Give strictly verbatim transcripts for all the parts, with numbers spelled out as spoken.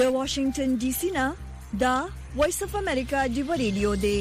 د واشنگټن ډي سي نه دا وایس اف امریکا دی ریډیو دی.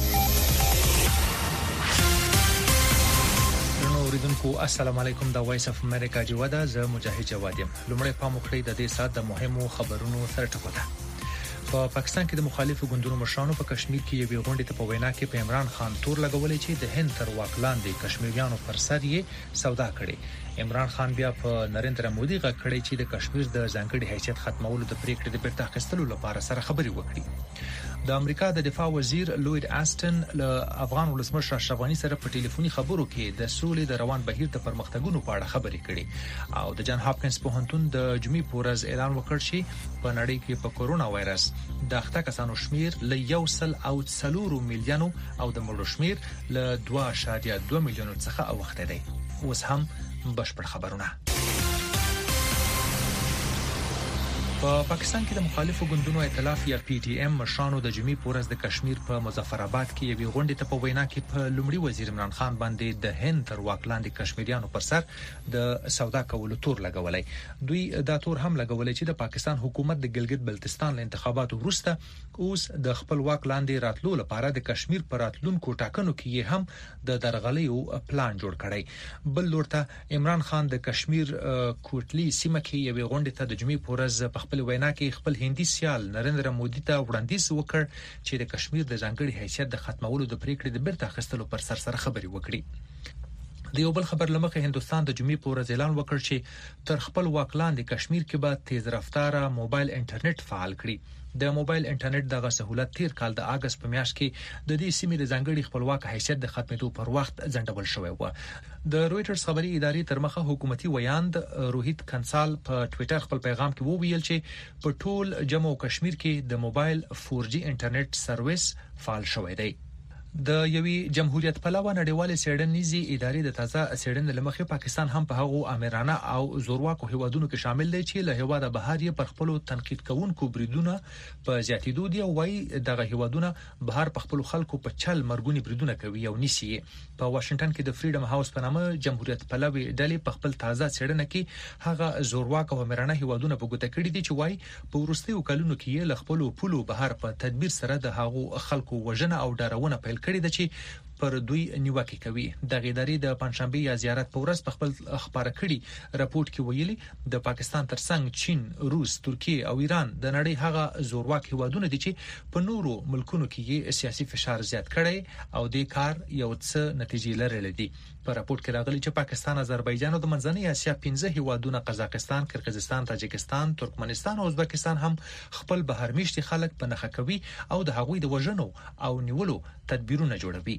اوریدونکو السلام علیکم، دا وایس اف امریکا جوړه ده. زه مجاهد جواد یم. لومړی پام وکړئ د دې سات د مهمو خبرونو سره ټکوته. په پاکستان کې د مخالفو ګوندونو مشرانو په کشمیر کې یو غونډه ته په وینا کې په عمران خان تور لګولې چې د هند تر واک لاندې کشمیریانو پر سر یې سودا کړې. عمران خان بیا په نریندرا مودي غږ کړی چې د کشمیر د ځانګړي حیثیت ختمولو د پریکړې د بیرته اخیستلو لپاره سره خبرې وکړي. د امریکا د دفاع وزیر لوید آستن له افغان ولسمشر اشرف غنی سره په ټلیفوني خبرو کې د سولې د روان بهیر د پرمختګونو په اړه خبرې کړي او د جان هاپکینز پوهنتون د جمعې پورز اعلان وکړ چې په نړۍ کې په کورونا وایرس د اخته کسانو شمیر له یو سل او څلور میلیونو او د مړو شمیر له دوه اعشاریه دوه میلیونو څخه اوخته دی. اوس هم بشپړ خبرونه. په پاکستان کې د مخالفو ګوندونو ائتلاف یا پی ټی ایم مشرانو د جمعې پورز د کشمیر په مظفرآباد کې یو غونډه ته په وینا کې په لومړي وزیر عمران خان باندې د هند تر واک لاندې کشمیریانو پر سر د سودا کولو تور لګولای. دوی دا تور هم لګولای چې د پاکستان حکومت د ګلګت بلتستان له انتخاباتو وروسته اوس د خپل واک لاندې راتلو لپاره د کشمیر پر راتلونکو ټاکنو کې یې هم د درغلیو پلان جوړ کړی. بل لورته عمران خان د کشمیر کوټلی سیمه کې یو غونډه ته د جمعې پورز په خپل وینا کې خپل هندي سیال نریندرا مودي ته وړاندیز وکړ چې د کشمیر د ځانګړي حیثیت د ختمولو د پریکړې د بیرته اخیستلو پر سر سره خبرې وکړي. د یو بل خبر لمخه هندستان د جمعې پورز اعلان وکړ چې تر خپل واک لاندې کشمیر کې به تیز رفتاره موبایل انټرنیټ فعال کړي. د موبایل انټرنیټ دغه سہولت تیر کال د اگست په میاشت کې د دې سیمې د ځانګړي خپلواک حیثیت د ختمېدو پر وخت ځنډول شوی و. د رويټرز خبري ادارې تر مخه حکومتي ویاند روهیت کنسال په ټوئیټر خپل پیغام کې وویل چې په ټول جموں کشمیر کې د موبایل فور جی انټرنیټ سرویس فعال شوی دی. د یوې جمهوریت پلوه نړیوالې څېړنیزې ادارې د تازه څېړنې لمخې پاکستان هم په هغو امرانه او زورواکو هیوادونو کې شامل دی چې له هیواده بهر یې پر خپل تنقید کوونکو بریدونه په زیاتېدو دي او وايي دغه هیوادونه بهر په خپل خلکو په چل مرګونی بریدونه کوي او نیسي. په واشنگټن کې د فریډم هاوس په نامه جمهوریت پلوي ډلې په خپل تازه څېړنه کې هغه زورواک او امرانه هیوادونه په ګوته کړي دي چې وايي په وروستیو کلونو کې له خپل پولو بهر په تدبیر سره د هغو خلکو وژنه او ډارونه پیل کړي د چې پر دوی نیوکه کوي. د غیداری د پنځشنبه یا زیارت په ورځ په خپل خبره کړي راپورټ کې ویلي د پاکستان ترڅنګ چین، روس، ترکیه او ایران د نړۍ هغه زورواک هیوادونه دي چې په نورو ملکونو کې سیاسي فشار زیات کړي او د کار یو څه نتیجې لرلې دي. په راپورټ کې راغلي چې پاکستان، آذربایجان او د منځنۍ اسیا پنځه هیوادونه قزاقستان، قرغیزستان، تاجکستان، ترکمنستان او ازبکستان هم خپل بهرمشتي خلک په نخښه کوي او د هغوی د وژنو او نیولو تدبیرونه جوړوي.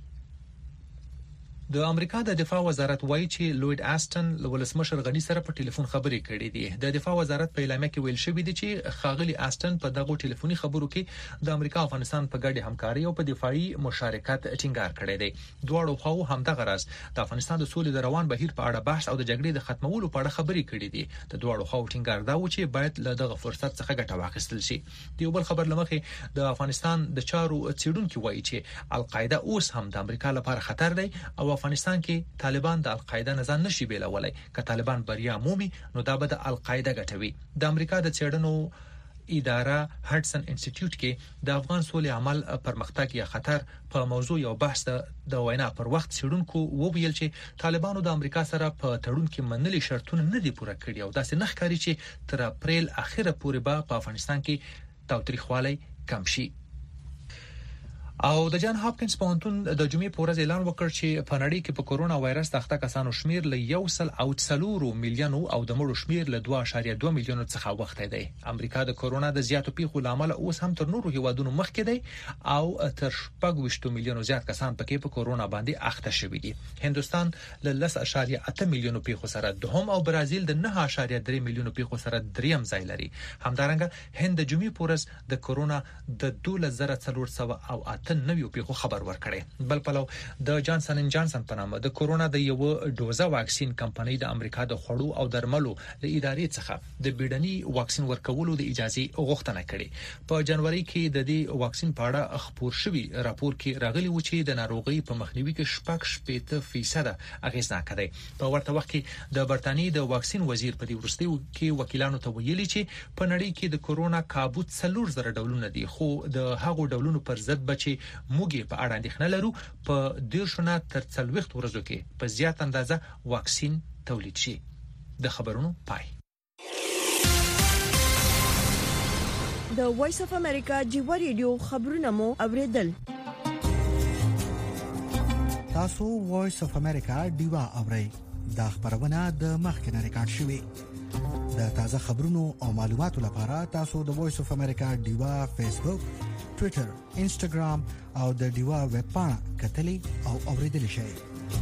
د امریکا د دفاع وزارت وایي چې لوید آستن له ولسمشر غنی سره په ټلیفون خبرې کړې دي. د دفاع وزارت په اعلامیه کې ویل شوی دی چې خاغلی آستن په دغه ټلیفوني خبرو کې د امریکا او افغانستان په ګډه همکاري او په دفاعي مشارکت ټینګار کړی دی. دواړو خواو همدغه راز د افغانستان د سولې د روان بهیر په اړه بحث او د جګړې د ختمولو په اړه خبرې کړې دي. د دواړو خواو ټینګار دا و چې باید له دغه فرصت څخه ګټه واخیستل شي. د یو بل خبر لمخې د افغانستان د چارو څېړونکو وایي چې القاعده اوس هم د امریکا لپاره خطر دی او افغانستان کې طالبان د القاعده نه ځان نشي بیلولای. که طالبان بریا مومي نو دا به د القاعده ګټوي. د امریکا د څېړنو اداره هډسن انسټیټیوټ کې د افغان سولې عمل پرمختګ یا خطر په موضوع یو بحث د وینا پر وخت څېړونکو وویل چې طالبانو د امریکا سره په تړون کې منلي شرطونه نه دي پوره کړي او داسې نه ښکاري چې تر اپریل اخره پورې به په افغانستان کې تاوتریخوالی کم شي. او د جان هاپکینز پوهنتون د جمعې په ورځ اعلان وکړ چې په نړۍ کې په کورونا وایرس د اخته کسانو شمیر له یو سل او څلور میلیونو او د مړو شمیر له دوه اعشاریه دوه میلیونو څخه وخته دی. امریکا د کورونا د زیاتو پیښو لامل اوس هم تر نورو هیوادونو مخکې دی او تر شپږ ویشت میلیونو زیات کسان پکې په کورونا باندې اخته شوي دي. هندستان له لس اعشاریه اته میلیونو پیښو سره دوهم او برازیل د نه اعشاریه درې میلیونو پیښو سره دریم ځای لري. همدارنګه هند د جمعې په ورځ د کورونا د دوه زره څلور سوه او اته اته نوي پیښو خبر ورکړی. بل پلو د جانسن ان جانسن په نامه د کورونا د یو ډوزه واکسین کمپنۍ د امریکا د خوړو او درملو د ادارې څخه د بیډني واکسین ورکولو د اجازه غوښتنه کړې. په جنوري کې د دې واکسین په اړه خبر شوی راپور کې راغلی و چې د ناروغي په مخنیوي کې شپږ شپږ فیصد اغیزناک دی. په ورته وخت کې د برتانیې د واکسین وزیر په دې وروستي کې وکیلانو ته ویلي چې په نړۍ کې د کورونا کابو څلور زره ډولونه دي، خو د هغو ډولونو پر ضد بچي موږ په اړه اندېښنه لرو په دیرشونه تر څلوېښت ورځو کې په زیات اندازه واکسین تولید شي. د خبرونو پای. د وایس اف امریکا جیو ریډیو خبرونه مو اوریدل. تاسو وایس اف امریکا دیوا اورئ. دا خبرونه د مخکنه ریکارډ شوې. د تازه خبرونو او معلوماتو لپاره تاسو د وایس اف امریکا دیوا فیسبوک، ټوئیټر، انسټاګرام او د دیوا ویب پاڼه کتلی او اوریدل شئ.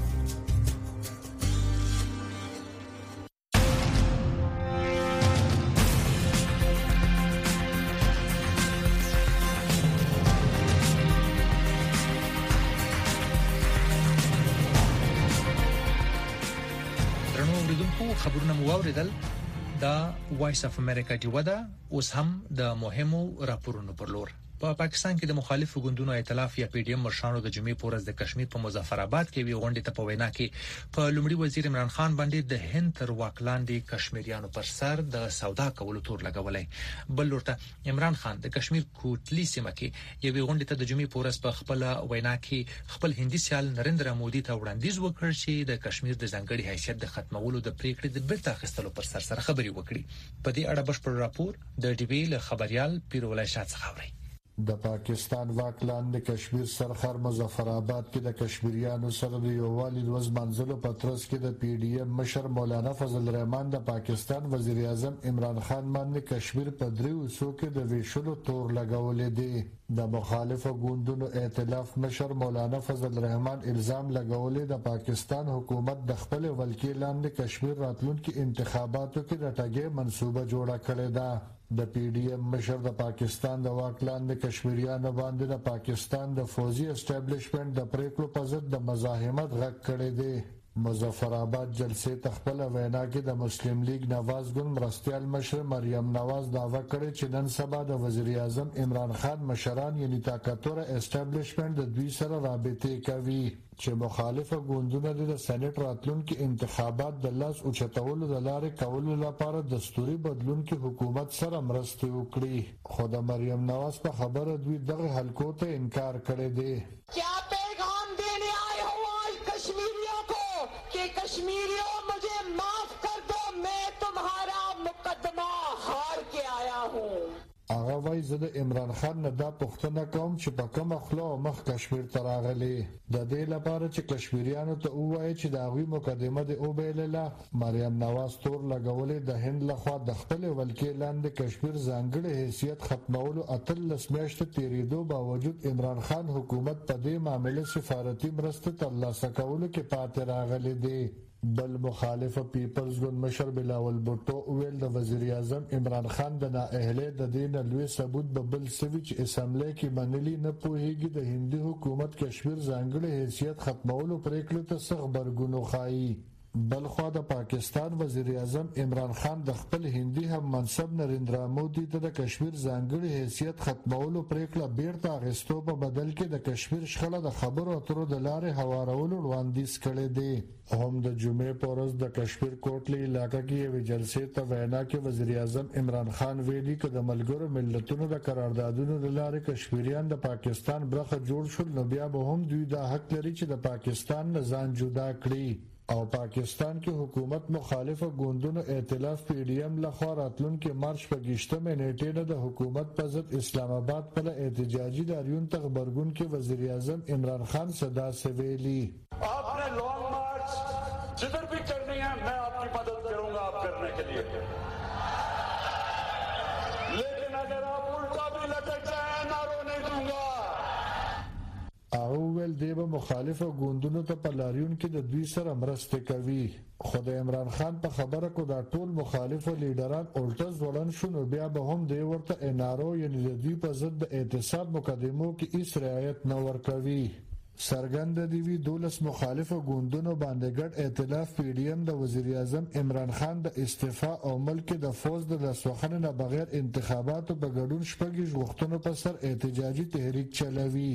خبرونه مو اوریدل. دا وایس اف امریکا دی ودا اوس هم د مهمو راپورونو پر لور. په پا پاکستان کې د مخالفو ګوندونو ائتلاف یا پی ډی ایم مشرانو د جمعې پورز د کشمیر په مظفر آباد کې وی غونډه ته په وینا کې په لومړي وزیر عمران خان باندې د هند تر واکلاندې کشمیریانو پر سر د سودا کولو تور لګولای. بل لورته عمران خان د کشمیر کوټلی سیمه کې یو غونډه ته د جمعې پورز په خپل وینا کې خپل هندي سیال نریندرا مودي ته وړاندیز وکړ چې د کشمیر د ځانګړي حیثیت د ختمولو د پریکړې د بیرته اخیستلو پر سر سره خبري وکړي. په دې اړه بشپړ راپور د ډي بي له خبريال پیرولای شاه څخه اوري. د پاکستان واکلاند د کشمیر سرخر مظفر آباد کې د کشمیریانو سره د یووالي د وزمنځلو پترس کې د پی ډی ایم مشر مولانا فضل الرحمن د پاکستان وزیر اعظم عمران خان باندې کشمیر په دریو سو کې د ویشلو تور لګولې دي. د مخالفو ګوندونو ائتلاف مشر مولانا فضل الرحمن الزام لګولې د پاکستان حکومت د خپل ولکې لاندې کشمیر راتلونکي انتخاباتو کې د ټاګې منصوبه جوړه کړې ده. د پی ډی ایم مشر د پاکستان د واکلاند کشمیریانو باندې د پاکستان د فوجي اسټابلیشمنت د پریکړو په ضد د مزاحمت غږ کړی دی. مظفر آباد جلسې تخپل وینا کې د مسلم لیگ نواز ګوند مرستيال مشر مریم نواز داوا کړی چې نن سبا د وزیر اعظم عمران خان مشران یعنی طاقتور اسټابلیشمنت د دوی سره رابطې کوي چې مخالفه ګوندونه د سېنات راتلونکي انتخابات د لاس او چتولو د لارې کولو لپاره دستوري بدلون کې حکومت سره مرسته وکړي. خو د مریم نواز په خبره دوی دغه حلقو ته انکار کړی دی. क्या पैगाम देने आए हो आज कश्मीरियों को कि कश्मीरियों मुझे माफ कर दो, मैं तुम्हारा मुकदमा हार के आया हूँ. هغه وایي زه د عمران خان نه دا پوښتنه کوم چې په کومه خوله او مخ کشمیر ته راغلی د دې لپاره چې کشمیریانو ته ووایي چې د هغوی مقدمه دې وبایلله. مریم نواز تور لګولې د هند لخوا د خپل ولکې لاندې کشمیر ځانګړي حیثیت ختمولو اتلس میاشتې تیریدو باوجود عمران خان حکومت په دې معاملې سفارتي مرسته ترلاسه کولو کې پاتې راغلی دی. بل مخالف پیپلز ګوند مشر بلاول بوټو ویل د وزیر اعظم عمران خان د نااهلۍ د دین لوی ثبوت به بل سویچ اسمبلی کې منلي نه پوهیږي د هندي حکومت کشمیر ځانګړي حیثیت ختمولو پریکړې ته څه غبرګون وښایي. بلخوا د پاکستان وزیر اعظم عمران خان د خپل هندي هم منصب نریندرا مودي ته د کشمیر ځانګړي حیثیت ختمولو پریکړه بیرته اخیستو په بدل کې د کشمیر شخړه د خبرو اترو د لارې هوارولو وړاندیز کړی دی. هم د جمعې په ورځ د کشمیر کوټلی علاقې کې یو جلسې ته وینا کې وزیر اعظم عمران خان ویلي چې د ملګرو ملتونو د قراردادونو د لارې کشمیریان د پاکستان برخه جوړ شول نو بیا به هم دوی دا حق لري چې د پاکستان نه ځان جدا کړي. او پاکستان کې حکومت مخالفه ګوندونو ائتلاف پی ډی ایم لخوا راتلونکي مارچ په گشتمه نیټه د حکومت په ضد اسلام آباد پر احتجاجي داریون ته خبرګون کې وزیر اعظم عمران خان صدا سویلی आपने लॉन्ग मार्च जिधर भी करनी है मैं आपकी मदद करूंगा आप करने के लिए, लेकिन अगर आप उल्टा भी लटक जाए ना रोने दूंगा. هغه ویل دی به مخالفه ګوندونو ته په لاریون کې د دوی سره مرسته کوي خو د عمران خان په خبره کو دا ټول مخالفه لیډران اولټه ځوړن شونه بیا به هم دی ورته انارو یعنی د دوی په ضد د اعتصاب مقدمو کې هیڅ رعایت نه ورکوي سرګند دی وی دولس مخالفه ګوندونو باندې ګډ ائتلاف پی ډی ایم د وزیر اعظم عمران خان د استعفا او ملک د فوز د لاسوهنې نه بغیر انتخاباتو په ګډون شپږ غوښتنو په سر احتجاجي تحریک چلوي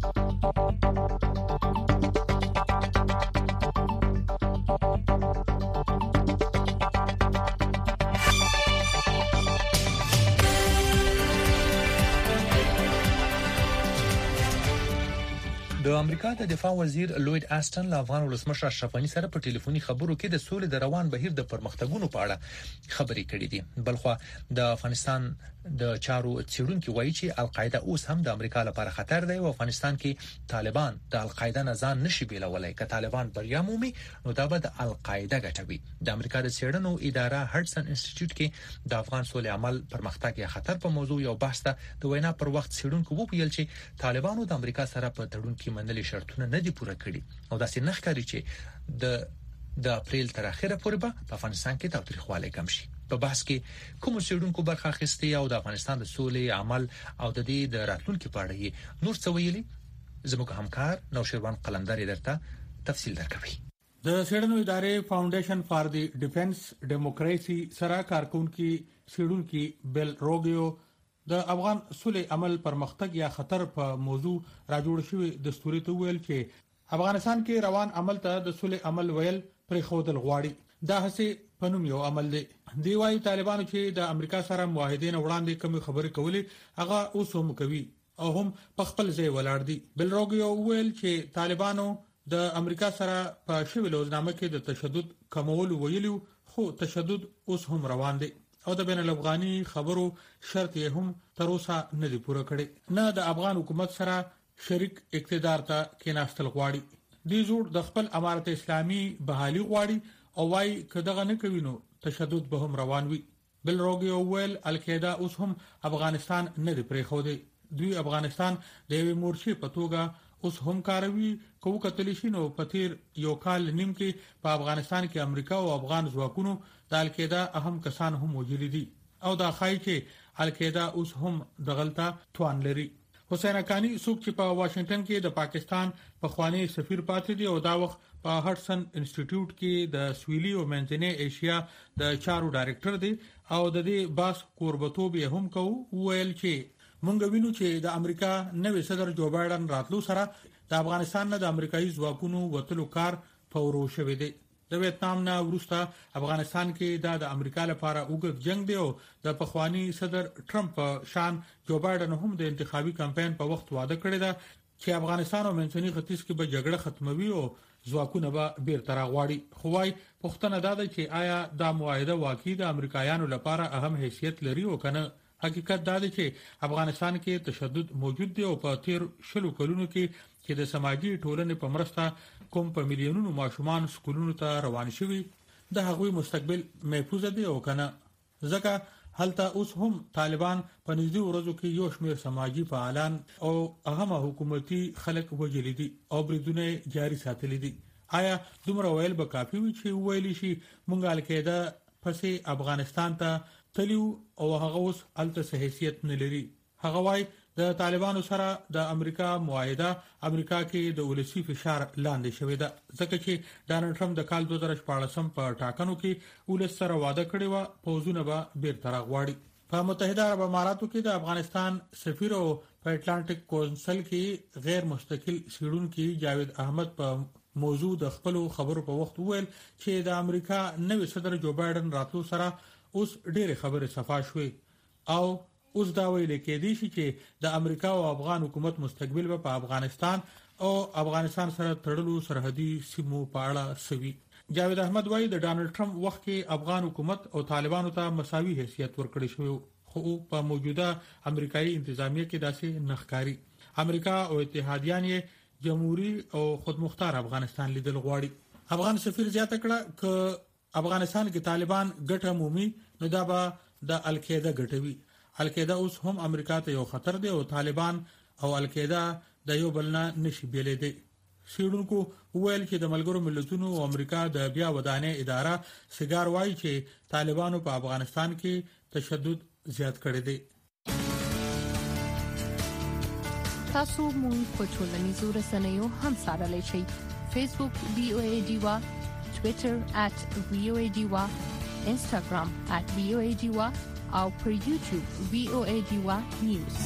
د امریکا د دفاع وزیر لوید آستن له افغان ولسمشر اشرف غنی سره په ټلیفوني خبرو کې د سولې د روان بهیر د پرمختګونو په اړه خبرې کړې دي بلخو د افغانستان د چارو څیړونکو وایي چې القاعده اوس هم د امریکا لپاره خطر دی او افغانستان کې طالبان د القاعده نه ځان نشي بیلولای که طالبان بریا مومي نو دا به د القاعده ګټوي د امریکا د څیړنو اداره هډسن انسټیټیوټ کې د افغان سولې عمل پرمختګ یا خطر په موضوع یو بحث ته د وینا پر وخت څیړونکو وویل چې طالبانو د امریکا سره په تړون کې منلي شرطونه نه دي پوره کړي او داسې نه ښکاري چې د د اپریل تر اخره پورې به په افغانستان کې تاوتریخوالی کم شي په بحث کې کوم څېړونکو برخه اخیستې او د افغانستان د سولې عمل او د دې د راتلونکو په اړه نور څه ویلي زموږ همکار نوشیروان قلندر درته تفصیل درکوي د څېړنو ادارې فاونډیشن فار دی ډیفنس ډیموکراسي سره کارکونکو څېړونکو بیل روګیو د افغان سولې عمل پرمختګ یا خطر په موضوع راجوړ شوی دستوري ته ویل چې افغانستان کې روان عمل ته د سولې عمل ویل پرې خودل غواړي دا هڅه پنوم یو عمل دی دی وايي طالبانو چې د امریکا سره معاهدین وړاندې کوم خبرې کولې هغه اوس هم کوي او هم په خپل ځای ولاړ دي بل روګیو ویل چې طالبانو د امریکا سره په شوی لوزنامه کې د تشدد کمول ویلو خو تشدد اوس هم روان دی او د بین الافغاني خبرو شرط یې هم تر اوسه نه دی پوره کړی نه د افغان حکومت سره شریک اقتدار ته کېناستل غواړي دی زوړ د خپل امارت اسلامي بحالي غواړي او وايي کداغه نه کوي نو تشدد به هم روان وي بل روګي ویل القاعده اوس هم افغانستان نه دی پرې خو دی دوی افغانستان د یوې مورچې په توګه اوس هم کاروي کوو کتلی شي نو په تیر یو کال نیم کې په افغانستان کې امریکا او افغان ځواکونو د القاعده اهم کسان هم موجود دي او دا خای چې القاعده اوس هم دغلطه توان لري حسین اکانی څوک چې په واشنگټن کې د پاکستان په خوانی سفیر پاتې دی او دا وخت په هډسن انسټیټیوټ کې د سویلي او منځنۍ ایشیا د چارو ډایریکټر دی او د دې باس قربتوب یې هم کوو ویل چې مونږ وینو چې د امریکا نوې صدر جو بایدن راتلو سره د افغانستان نه د امریکایي ځواکونو وتلو کار پورو شوی دی د ویتنام نه وروسته افغانستان کې دا د امریکا لپاره اوږد جنگ دی او د پخوانی صدر ټرمپ شان جو بایدن هم د انتخابي کمپاین په وخت وعده کړی دا چې افغانستان او منځني ختیځ کې به جګړه ختموي او ځواکونه به بیرته راغواړي خو وايي پښتنه دا ده چې آیا دا معاهده واقعي د امریکایانو لپاره اهم حیثیت لري او کنه حقیقت دا دی چې افغانستان کې تشدد موجود دی او په تیر شلو کلونو کې چې د سماجی ټولنې په مرسته کوم په میلیونونو ماشومان سکولونو ته روان شوي د هغوی مستقبل محفوظ دی او کنه ځکه هلته اوس هم طالبان په نږدې ورځو کې یو شمېر سماجی فعالان او اهمه حکومتي خلک وژلي دي او بریدونه جاري ساتلي دي آیا دومره ویل به کافي وي چې ویل شي مونږ القاعده پسې افغانستان ته تلیو او هغه اوس الته حیثیت نه لري هغه وايي د طالبانو سره د امریکا معاهده امریکا کې د ولسی فشار لاندې شوې ده ځکه چې ډانلډ ټرمپ د کال دوه هزار شپږ په ټاکنو کې ولس سره وعده کړی و پوزونه به بیرته راغواړي په متحده عرب اماراتو کې د افغانستان سفیر او په اټلانټیک کونسل کې غیر مستقل سیډونکو جاوید احمد په موضوع د خپل خبرو په وخت ویل چې د امریکا نوې صدر جو بایدن راتلو سره اوس ډېر خبره صفا شوې او اوس دا ویل کېدی شي چې د امریکا او افغان حکومت مستقبل په افغانستان او افغانستان سره تړلو سرحدي سیمو په اړه سوي جاوید احمد وايي د ډانلډ ټرمپ وخت کې افغان حکومت او طالبانو ته مساوي حیثیت ورکړی شوی خو په موجوده امریکایي انتظامیه کې داسې نخکاری امریکا او اتحادیان یې جمهوریت او خودمختار افغانستان لیدل غواړي افغان سفیر زیاته کړه ک افغانستان کې طالبان ګټه مومي نو دا به د القاعده ګټوي القاعده اوس هم امریکا ته یو خطر دی او طالبان او القاعده د یو بل نه نشي بیلېدي. سیډونکو ویل چې د ملګرو ملتونو او امریکا د بیا ودانې اداره سګار وایي چې طالبانو په افغانستان کې تشدد زیات کړی دی. تاسو مونږ په ټولنیزو رسنیو هم سره شئ. فیسبوک وی او ای ډیوا، ټویټر ات وی او ای ډیوا، انسټاګرام ات وی او ای ډیوا او پر یوټیوب وی او ای ډیوا نیوز.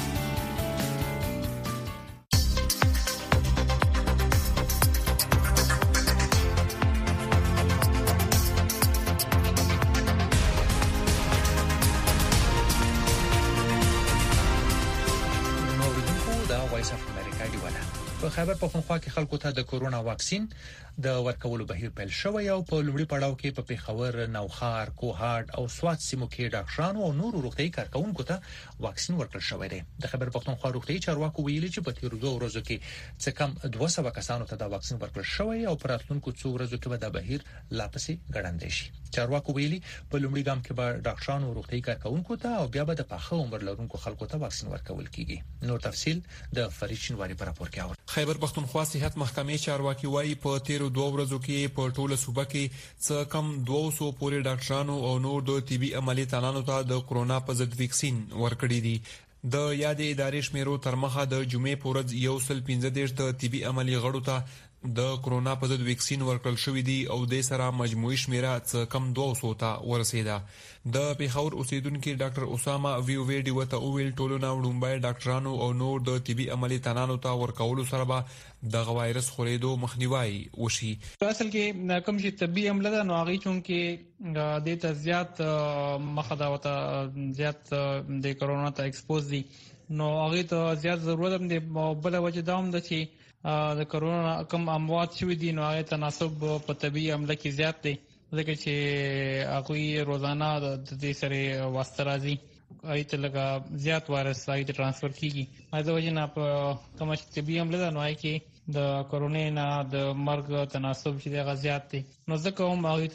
په خیبر پښتونخوا کې خلکو ته د کورونا واکسین د ورکولو بهیر پیل شوی او په لومړي پړاو کې په پیښور، نوخار، کوهاټ او سوات سیمو کې ډاکټرانو او نورو روغتي کارکونکو ته واکسین ورکړل شوی دی. د خیبر پښتونخوا روغتي چارواکو ویلي چې په تیر دوه ورځو کې څه کم دوه سوه کسانو ته د واکسین ورکړل شوی او په راتلونکو څو ورځو کې به د بهیر لا پسې ګړندې شي. چارواکو ویلي په لومړي ګام کې به ډاکټرانو او روغتي کارکونکو ته او بیا به د پاخه عمر لرونکو خلکو ته واکسین ورکول کیږي. نور تفصيل د فرید شینواری په راپور کې اورئ. خیبر پښتونخوا صحت محکمې چارواکي وایي په تیر دوه ورځو کې په ټوله صوبه کې څه کم دوه سوه پورې ډاکټرانو او نور د طبي عملي تنانو ته د کورونا په ضد ویکسین ورکړي دي. د یادې ادارې شمیرو تر مخه د جمعې په ورځ یو سل پنځه دېرش د طبي عملي غړو ته د کورونا په ضد ویکسین ورکړل شوې دي او د سره مجموعي شمیره څه کم دوه سوه ته ورسېده. د پیښور اوسیدونکو ډاکټر اسامه وی او وی ډی وته اویل ټولونه وړومبای ډاکټرانو او نور د طبي عملي تنانو ته ورکولو سره به د وایرس خورېدو مخنیوي وشي. اصل کې کوم چې طبي عمله ده نو هغه چون کې د ته زیات مخه دا وته زیات د کورونا ته ایکسپوز دي نو هغه ته زیات ضرورت هم دی. بل وجه دا هم ده چې د کورونا کم اموات شوي دي نو هغه تناسب په طبي عمله کې زیات دی ځکه چې هغه روزانه د دې سره واسطه راځي ایت لګه زیات وایرس ایت ترانسفر کیږي. دا وجه نه په کوم چې طبي عمله ده نو هغه کې د کورونا نه د مرګ تناسب چې د غزيات دي نو ځکه هم هغه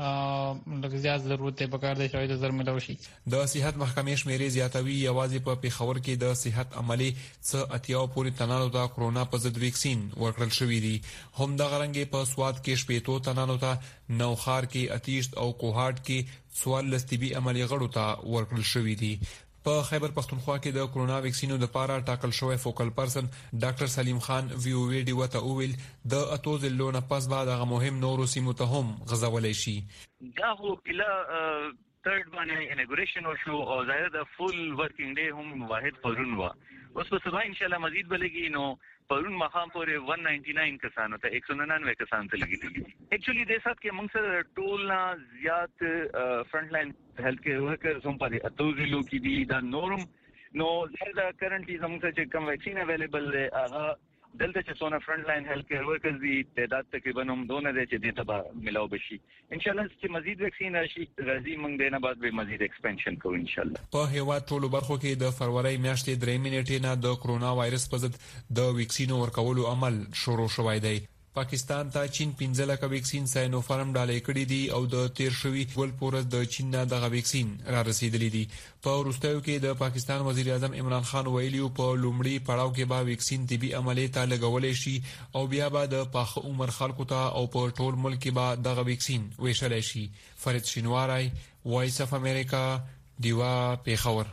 ته لږ زیات ضرورت دی په کار دی چې د زر ملو شي. د صحت محکمې شمیرې زیاتوي یوازې په پیښور کې د صحت عملي څه اتیا پورې تنانو ته کورونا په ضد ویکسین ورکړل شوی دی. هم د غرنګ په سواد کې شپېتو تنانو ته، نوخار کې اتیشت او کوهاټ کې څوارلس طبي عملي غړو ته ورکړل شوی دی. په خیبر پښتونخوا کې د کورونا ویکسینو د پاره ټاکل شوی فوکل پرسن ډاکټر سلیم خان وی او وی ډی وته اویل د اتو ځلونه پس بعد هغه مهم نورو سیمو ته هم غځولای شي. دا هو کله تھرد باندې انګریشن او شو او ظاهر د فول ورکینګ ډے هم واحد پرون وا اوس په سبا ان شاء الله مزید بلګي نو پرون مخام پورې ایک سو ننانوے کسانو ته ایک سو ننانوے کسان ته لګي. ایکچولی د سات کې موږ سره ټول نه زیات فرنٹ لاین هیلث کیر ورکرز هم پاره اتو ضلعو کې دي دا نورم نو زړه کرنټلی زموږ ته چې کوم ویکسین اویلیبل دی هغه دلته چې څونه فرنٹ لاین هیلث کیر ورکرز دي تعداد تقریبا هم دونه دي چې دته به ملاو بشي. ان شاء الله چې مزید ویکسین راشي راځي موږ دینه بعد به مزید ایکسپانشن کوو ان شاء الله. په هیواد ټولو برخو کې د فروری میاشتې درې منټې نه د کورونا وایرس په ضد د ویکسینو ورکولو عمل شروع شوی دی. پاکستان ته چین پنځه لکه ویکسین ساینوفارم ډالۍ کړي دي او د تیر شوی ګل پورز د چین نه دغه ویکسین را رسیدلی دي. په وروستیو کې د پاکستان وزیر اعظم عمران خان ویلي په لومړي پړاو کې به ویکسین طبي عملي ته لګولې شي او بیا به د پاخه عمر خلکو ته او په ټول ملک کې به دغه ویکسین ویشل شي. فرید شینواری، وایس اف امریکا، دیوا پیښور.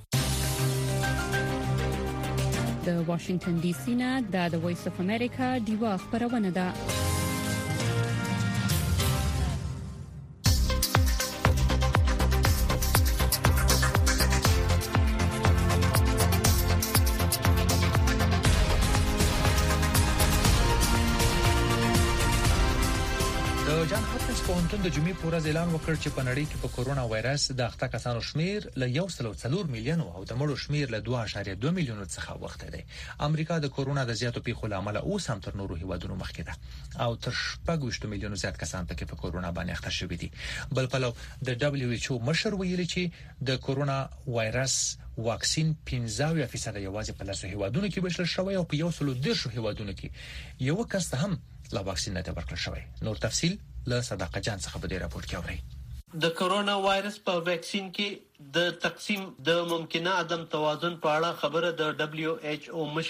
د واشنگټن ډي سي نه د وایس اف امریکا دیوا خبرونه ده. جان هاپکینز پوهنتون د جمعې په ورځ اعلان وکړ چې په نړۍ کې په کورونا وایرس د اخته کسانو شمیر له یو سل او څلور میلیون او د مړو شمیر له دوه اعشاریه دوه میلیون څخه وخته دی. امریکا د کورونا د زیاتو پیښو لامل اوس هم تر نورو هیوادونو مخکې ده او تر شپږ ویشت میلیون زیات کسان پکې په کورونا باندې اخته شوي دي. بل پلو د دبليو ایچ او مشر ویلي چې د کورونا وایرس واکسین پنځه فیصد یوازې په لاسو هیوادونو کې بشل شوی او په یو سل دیرش هیوادونو کې یو کس هم لا واکسین نه ورکړل شوی. نور تفصيل له صداقت جان څخه په دې راپور کې اورئ. د کورونا وایرس په ویکسین کې د تقسیم د ممکنه عدم توازن په اړه خبره د دبليو ایچ او مشر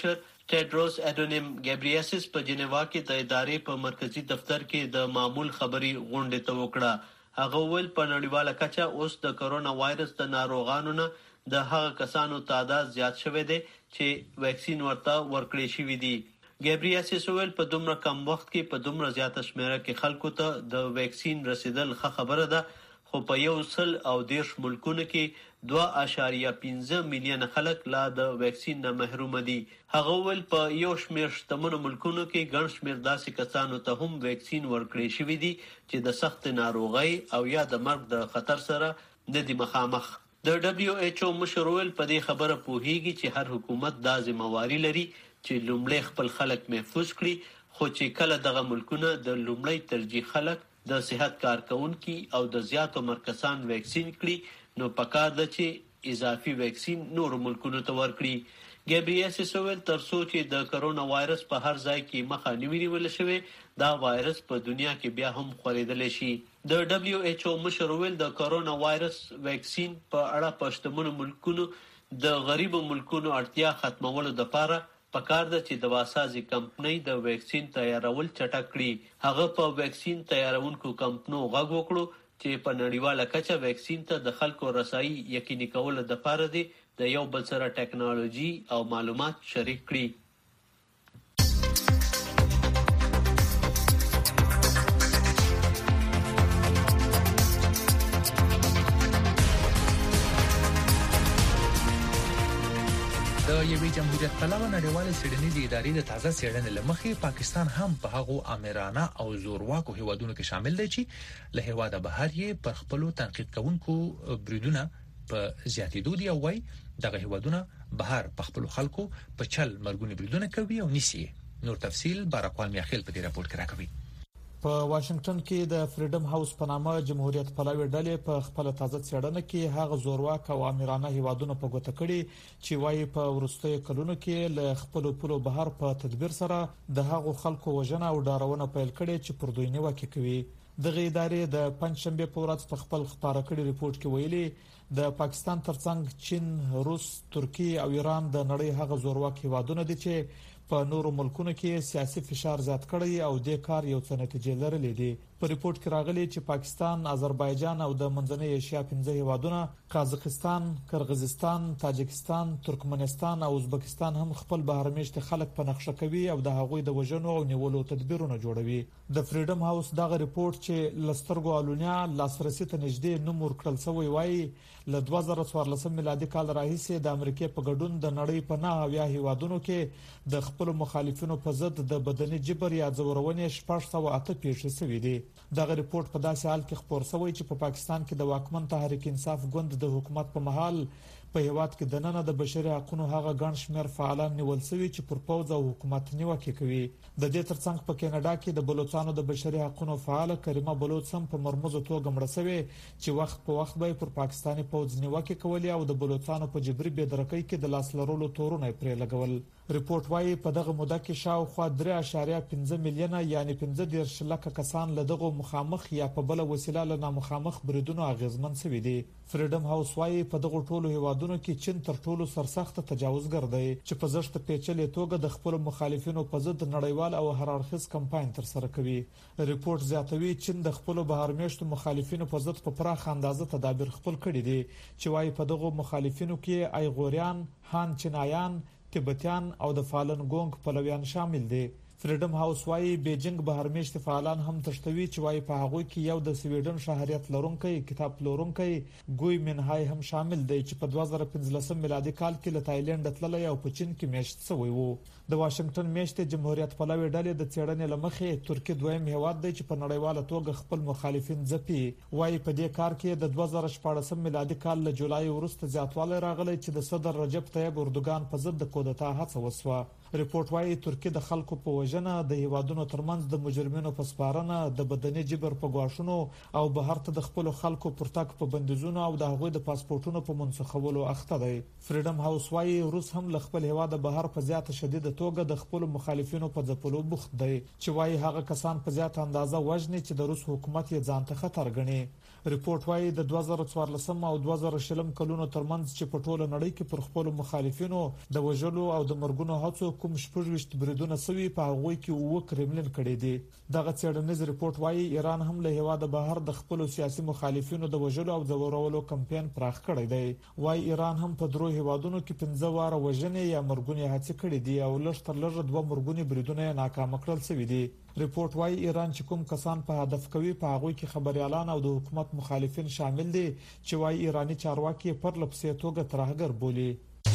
ټیډروس اډونیم ګابریاسس په جنیوا کې د ادارې په مرکزی دفتر کې د معمول خبري غونډه ته وکړه. هغه ول په نړیواله کچه اوس د کرونا وایرس د ناروغانو نه د هغه کسانو تعداد زیات شوی دی چې ویکسین ورته ورکړی شوی دی. ګابریاسس ویل په دومره کم وخت کې په دومره زیاته شمیره کې خلکو ته د ویکسین رسیدل ښه خبره ده، خو په یو سل او دیرش ملکونو کې دوه اشاریه پنځه میلیونه خلک لا د ویکسین نه محروم دي. هغه ویل په یو شمېر شتمنو ملکونو کې ګڼ شمېر داسې کسانو ته هم ویکسین ورکړی شوی دی چې د سخت ناروغۍ او یا د مرګ د خطر سره نه دي مخامخ. د دبليو ایچ او مشر ویل په دې خبره پوهیږي چې هر حکومت دا ذمہواری لري چې لومړی خپل خلک محفوظ کړي، خو چې کله دغه ملکونه د لومړی ترجیح خلک د صحت کارکونکي او د زیاتو مرکزان ویکسین کړي نو پکار ده چې اضافي ویکسین نور ملکونو ته ورکړي. ګابریاسس ویل تر څو چې د کرونا وایرس په هر ځای کې مخه نیول شوی دا وایرس په دنیا کې بیا هم خورېدلی شي. د دبليو ایچ او مشر ویل د کرونا وایرس ویکسین په اړه په شتمنو ملکونو د غریبو ملکونو اړتیا ختمولو لپاره پکار ده چې دواسازي کمپنۍ د ویکسین تیارول چټک کړي. هغه په ویکسین تیارونکو کمپنو غږ وکړو چې په نړیواله کچه ویکسین ته د خلکو رسایي یقیني کولو لپاره دي د یو بل سره ټیکنالوژي او معلومات شریک کړي. د یوې جمهوریت طلبه نړیوالې څېړنیزې ادارې د تازه څېړنې له مخې پاکستان هم په هغو آمرانه او زورواکو هیوادونو کې شامل دی چې له هیواده بهر یې پر خپلو تنقید کوونکو بریدونه په زیاتېدو دي او وایي دغه هیوادونه بهر په خپلو خلکو په چل مرګونې بریدونه کوي او نیسي. نور تفصیل بارکوال میاخیل په دې راپور کې راکوي. په واشنگټن کې د فریډم هاوس په نامه جمهوریت پلوي ډلې په خپل تازه څېړنه کې هغه زورواک او آمرانه هیوادونو په ګوته کړي چې وايي په ورستیو کلونو کې له خپل پلو بهر په تدبیر سره د هغو خلکو وژنه او ډارونه پیل کړي چې پر دوی نیوکه کوي. دغه ادارې د پنځشنبه په ورځ په خپل خبره کړي ریپورت کې ویلي د پاکستان ترڅنګ چین، روس، ترکیه او ایران د نړۍ هغه زورواک هیوادونه دي چې په نورو ملکونو کې سیاسي فشار زیات کړی او د کار یو څه نتیجې لرلې دي. په ریپورت کې راغلي چې پاکستان، آذربایجان او د منځنۍ ایشیا پنځه هیوادونه قازقستان، قرغیزستان، تاجکستان، ترکمنستان او ازبکستان هم خپل بهرمېشت خلک په نقشه کوي او د هغوی د وژنو او نیولو تدبیرونه جوړوي. د فریډم هاوس دغه ریپورت چې لسترګو الونیا لاسرسي ته نږدې نوم ورکړل شوی وایي له دوه زره څوارلسم میلادي کال راهیسې د امریکا په ګډون د نړۍ په نه اویا هیوادونو کې د خپل مخالفینو په ضد د بدني جبر یا ځورونې شپږ سوه اته پیښې شوې دي. دغه ریپورت په داسې حال کې خبر شوی چې په پاکستان کې د واکمن تحریک انصاف ګوند د حکومت په محل په هیواد کې د نن د بشري حقوقو هغه ګڼ شمېر فعالان نیول شوي چې پر پوز او حکومت نیوکه کوي. د دې ترڅنګ په کینیډا کې د بلوچستانو د بشري حقوقو فعال کریمه بلوچ هم په مرموزه توګه مړه شوې چې وخت په وخت به پر پاکستاني پوز نیوکه کولې او د بلوچستانو په جبري بېدرکۍ کې د لاس لرلو تورونه پرې لګول. ریپورت وايي په دغه موده کې شاوخوا درې اعشاریه پنځه میلیونه یعنی پنځه دیرش لکه کسان له دغه مخامخ یا په بل وسیله له نامخامخ بریدونو اغیزمن شوي دي. فریډم هاوس وايي په دغه ټولو هیوادونو کې چین تر ټولو سرسخت تجاوزګر دی چې په زړه پیچلې توګه د خپل مخالفینو په ضد نړیوال او هررخص کمپاین تر سره کوي. ریپورت زیاتوي چین د خپل بهرمېشتو مخالفینو په ضد په پراخ اندازه تدابیر خپل کړي دي چې وايي په دغه مخالفینو کې ایغوریان، هان چینایان، تبتیان او د فالن ګونګ پلویان شامل دي. فریډم هاوس وايي بیجینګ بهرمېشت فعالان هم تشتوي چې وايي په هغه کې یو د سویډن شهریت لرونکي کتاب پلورونکي ګوی منهای هم شامل دی چې په دوه زره پنځلسم میلادي کال کې له تایلند تللی او په چین کې میشت شوی وو. د واشنگټن میشت جمهوریت پلوي ډلې د څېړنې لمخې ترکیه دویم هیواد دی چې په نړیواله توګه خپل مخالفین ځپي. وايي په دې کار کې د دوه زره شپږم میلادي کال له جولای وروسته زیاتوالی راغلی چې د صدر رجب طیب اردوغان په ضد د کودتا هڅه وسوه. ریپورت وايي ترکیه د خلکو په وژنه، د هیوادونو ترمنځ د مجرمینو په سپارنه، د بدني جبر په غواښونو او بهر ته د خپل خلکو پر تک په بندیزونو او د هغوی د پاسپورتونو په منسوخولو اخته دی. فریډم هاوس وايي روس هم له خپل هیواد بهر په زیاته شدیده توګه د خپل مخالفینو په ځپلو بوخت دی چې وايي هغه کسان په زیاته اندازه وژني چې د روس حکومت یې ځان ته خطر ګڼي. ریپورت وايي د دوه زره څوارلسم او دوه زره شلم کلونو ترمنځ چې په ټوله نړۍ کې پر خپل مخالفینو د وژلو او د مرګونو هڅو کوم شپږ بریدونه سوي په هغه کې وو کرملین کړي دي. دغه څېړنیز ریپورت وايي ایران هم له هیواد بهر د خپل سیاسي مخالفینو د وژلو او ځورولو کمپاین پراخ کړی دی. وايي ایران هم په درو هیوادونو کې پنځه واره وژنې یا مرګونې هڅې کړې دي او لږ تر لږه دوه مرګونې بریدونه ناکام کړل شوي دي. ریپورت وايي ایران چې کوم کسان په هدف کوي په هغه کې خبريالان او د حکومت مخالفین شامل دي چې وايي ایرانی چارواکي پر لپسې توګه ترهګر بولي.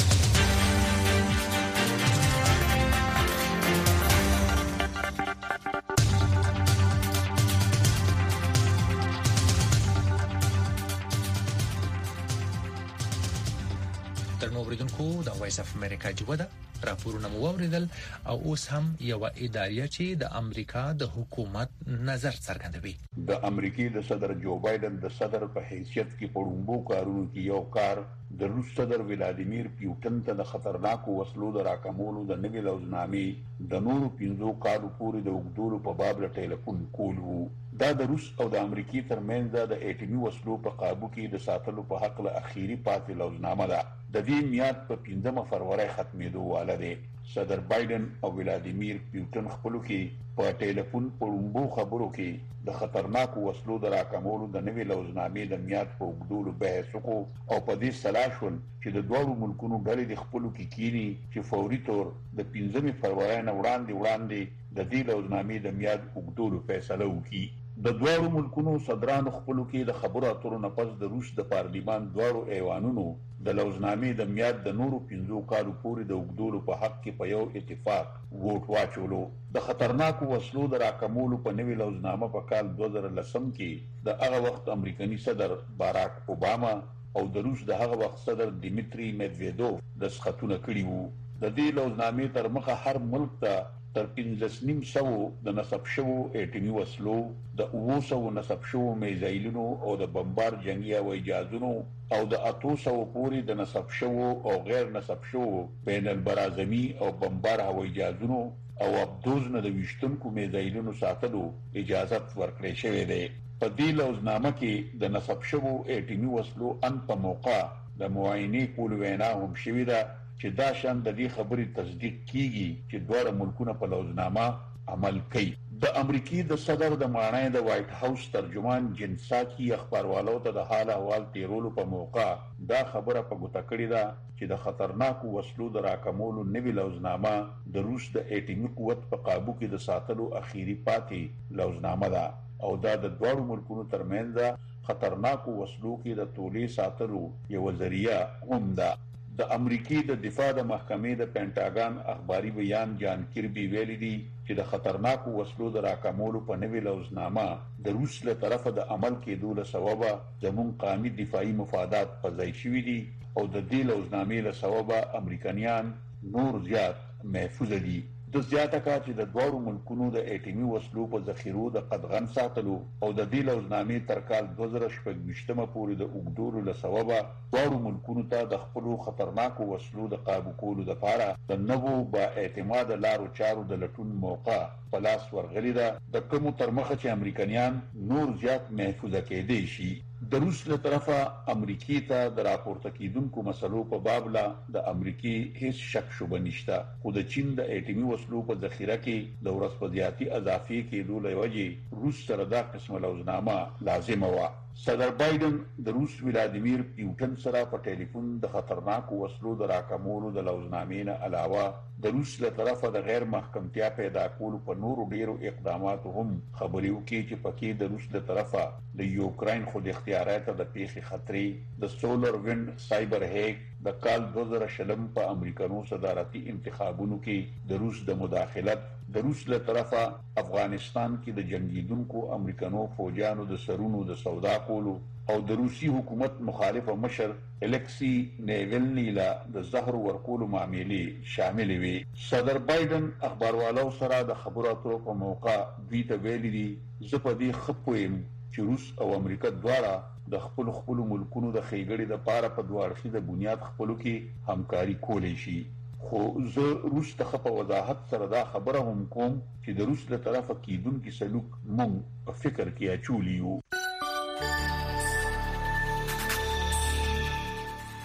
اوریدونکو د وایس اف امریکا جوړه راپورونه مو اوریدل او اوس هم یو ادارې چې د امریکا د حکومت نظر څرګندوي. د امریکای د صدر جو بایدن د صدر په حیثیت کې پړومبو کارونو کې یو کار د روس صدر ولادیمیر پیوټن ته د خطرناکو وسلو د راکمولو د نوي لوزنامې د نورو پنځو کالو پورې د وګړو په باب له ټلیفون کول وو. دا د روس او د امریکای ترمنځ د اټومي وسلو په قابو کې د ساتلو په حق له اخیری پاتې لوزنامه ده. د دې میاد په پنځمه فروری ختمېدو واله دی. صدر بایدن او ولادیمیر پیوټن خپل کې په ټلیفون پړومبو خبرو کې د خطرناکو وسلو د راکمولو د نوي لوزنامې د میاد په وګړو بحث وکړو او په دې سلا شول چې د دوه ملکونو ډلې د خپل کې کینی چې فوري تور د پنځمه فروری نه وړاندې وړاندې د دې لوزنامې د میاد وګړو فیصله وکړي. د دوه ملکونو صدرانو خپل کې د خبرو اترو نه پس د روس د پارلیمان دوه ایوانونو د لوزنامې د میاد د نورو پنځو کالو پورې د وګړو په حق کې په یو اتفاق ووټ واچولو. د خطرناکو وسلو د راکمولو په نوي لوزنامه په کال دوه زره لسم کې د هغه وخت امریکایي صدر باراک اوباما او د روس د هغه وخت صدر دیمیتری میدویدوف د سختونه کړي وو. د دې لوزنامې تر مخه هر ملک ته تر پنځلس نیم سو د نصب شوو اټومي وسلو، د اوه سو نصب شوو میزایلونو او د بمبار جنگي هوایي جهازونو او د اتو سو پورې د نصب شوو او غیر نصب شوو بین البرازمي او بمبار هوایي جهازونو او ابدوز نه د وشتونکو میزایلونو ساتلو اجازت ورکړې شوې ده. په دې لوزنامه کې د نصب شوو اټومي وسلو ان په موقع د معاینې کول وینا هم شوې ده چې دا شان د دې خبرې تصدیق کیږي چې دوه ملکونه په لوزنامه عمل کوي. د امریکای د صدر د مانای د وایټ هاوس ترجمان جن ساکی اخباروالو ته د حال احوال تیرولو په موقع دا خبره په ګوته کړې ده چې د خطرناکو وسلو د راکمولو نوي لوزنامه د روس د اټومي قوت په قابو کې د ساتلو اخیری پاتې لوزنامه ده او دا د دوه ملکونو ترمنځ خطرناکو وسلو کې د تولید ساتلو یو ذریعہ هم ده. د امریکای د دفاع د محکمې د پینټاګان اخباري بیان جان کیربي ویلي دي چې د خطرناکو وسلو د راکمولو په نوي لوزنامه د روس له طرفه د عمل کېدو له سببه زموږ قومي دفاعي مفادات په ځای شوي دي او د دې لوزنامې له سببه امریکایان نور زیات محفوظ دي. د زیاته کا چې د دوه ملکونو د اټومي وسلو په ذخیرو د قدغن ساتلو او د دې لوزنامې تر کال دوه زره شپږ پورې د اوګدورو له سببه دوه ملکونو ته د خپل خطرناکو وسلو د قابو کولو لپاره د نوو با اعتماد لارو چارو د لټون موقع په لاس ورغلی ده. د کوم تر مخه چې امریکایان نور زیات محفوظ کېدي شي. د روس له طرفه امریکای ته د راپورته کیدونکو مسلو په باب لا د امریکای هیڅ شک شوبه نشته، خو د چین د اټومي وسلو په ذخیره کې د ورسپدیاتي اضافي کېدو له وجې روس سره دا قسمه لوزنامه لازمه وه. صدر بایدن د روس ولادیمیر پیوټن سره په ټلیفون د خطرناکو وسلو د راکمولو د لوزنامې نه علاوه د روس له طرفه د غیر محکمتیا پیدا کولو په نورو ډیرو اقداماتو هم خبرې وکړي چې پکې د روس له طرفه د یوکراین خود اختیاراتو د پیښې خطرې، د سولر وینډ سایبر هیک، د کال دوه زره شلم په امریکانو صدارتي انتخابونو کې د روس د مداخلت، د روس له طرفه افغانستان کې د جنگیدونکو امریکانو فوجانو د سرونو د سودا کولو او د روسي حکومت مخالف مشر الکسی نیولنی لا د زهر ورکولو معاملې شامل وي. صدر بایدن اخباروالو سره د خبرو اترو په موقع دوی ته ویلي دي زه په دې خپویم چې روس او امریکا دواړه د خپل خپل ملکونو د خېګړې د پاره په دوه اړخیزه بنیاد خپلو کې همکاري کولی شي. خو زه روس ته په وضاحت سره دا خبره هم کوم چې د روس له طرفه کیدونکي سلوک مونږ په فکر کې اچولی یو.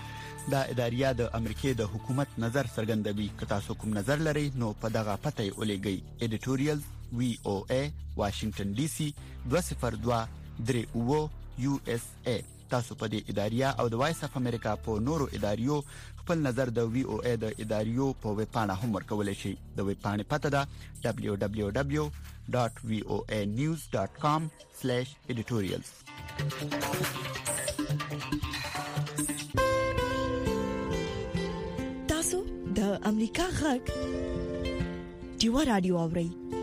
دا اداریه د امریکای د حکومت نظر څرګندوي. که تاسو کوم نظر لرئ نو په دغه پته یې ولېږئ: editorials وی او ای واشنگټن ډي سي دوه صفر دوه درې اوه یو اس ای. تاسو په دې اداریه او د وایس اف امریکا په نورو اداریو خپل نظر د وی او ای د اداریو په ویب پاڼه هم ورکولای شئ. د ویب پاڼې پته ده دبليو دبليو دبليو ډاټ وی او ای نیوز ډاټ کام سلیش editorials. تاسو د امریکا غږ ډیوا رادیو اورئ.